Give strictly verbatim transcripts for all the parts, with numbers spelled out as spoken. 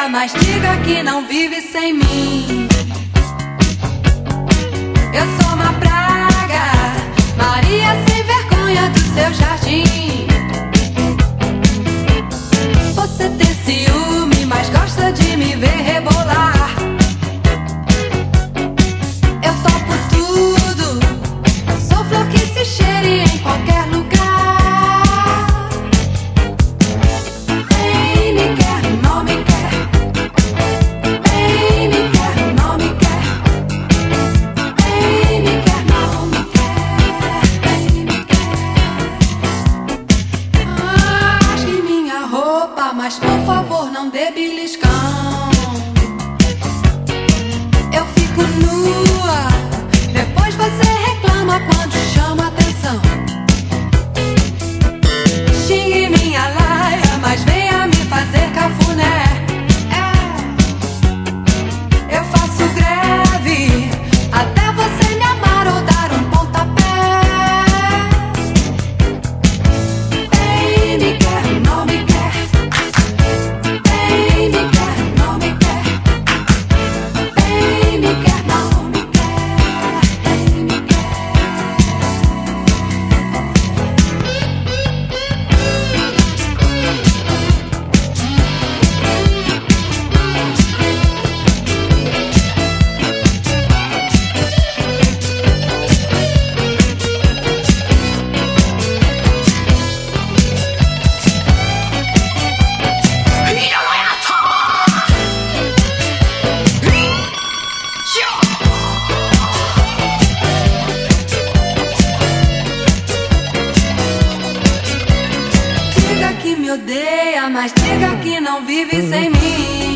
odeia, mas diga que não vive sem mim. Eu sou uma praga, Maria sem vergonha do seu jardim. Você tem ciúme, mas gosta de me ver rebolar. Eu topo tudo, sou flor que se cheire em qualquer lugar. Bem me quer, não me quer. Bem me quer, não me quer. Bem me quer, não me quer. Bem me quer. Rasgue minha roupa, mas por favor não dê beliscão. Eu fico nua, depois você reclama quando chama atenção. Xingue minha laia, mas venha me fazer cafuné. É. Eu faço greve até você me amar ou dar um pontapé. Bem me quer, não me quer. Bem me quer, não me quer. Bem me quer, não me quer. Bem me quer. Diga que me odeia, mas diga que não vive sem mim.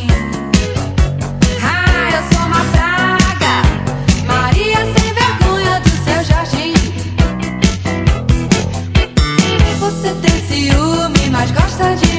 Ah, eu sou uma praga, Maria sem vergonha do seu jardim. Você tem ciúme, mas gosta de